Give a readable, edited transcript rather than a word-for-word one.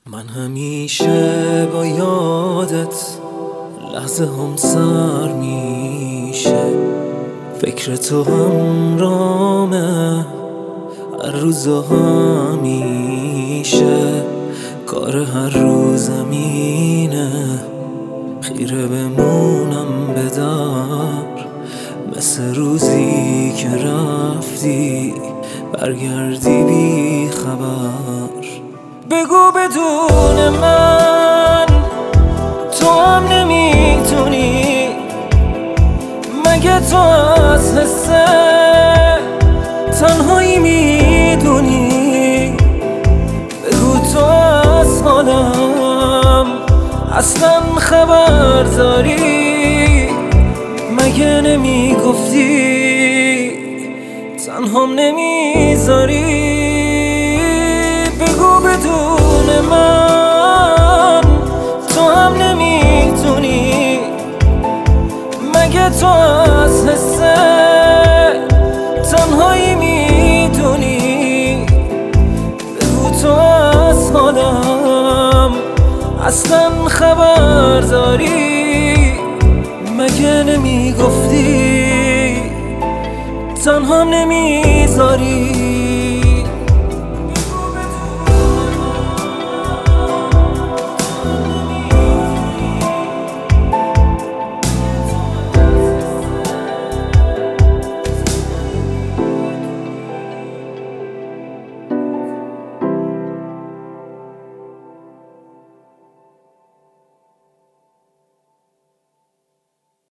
من همیشه با یادت لحظه هم سر میشه، فکر تو همرامه هر روز و همیشه، کار هر روزمینه خیره بمونم به در، مثل روزی که رفتی برگردی بی خبر. بگو بدون من تو هم نمیتونی، مگه تو از حس تنهایی میدونی؟ بگو تو از حالم اصلا خبر داری، مگه نمیگفتی تنهام نمیذاری؟ بگو بدون من تو هم نمیتونی، مگه تو از حس تنهایی میدونی؟ بگو تو از حالم اصلا خبر داری، مگه نمیگفتی تنها نمیذاری؟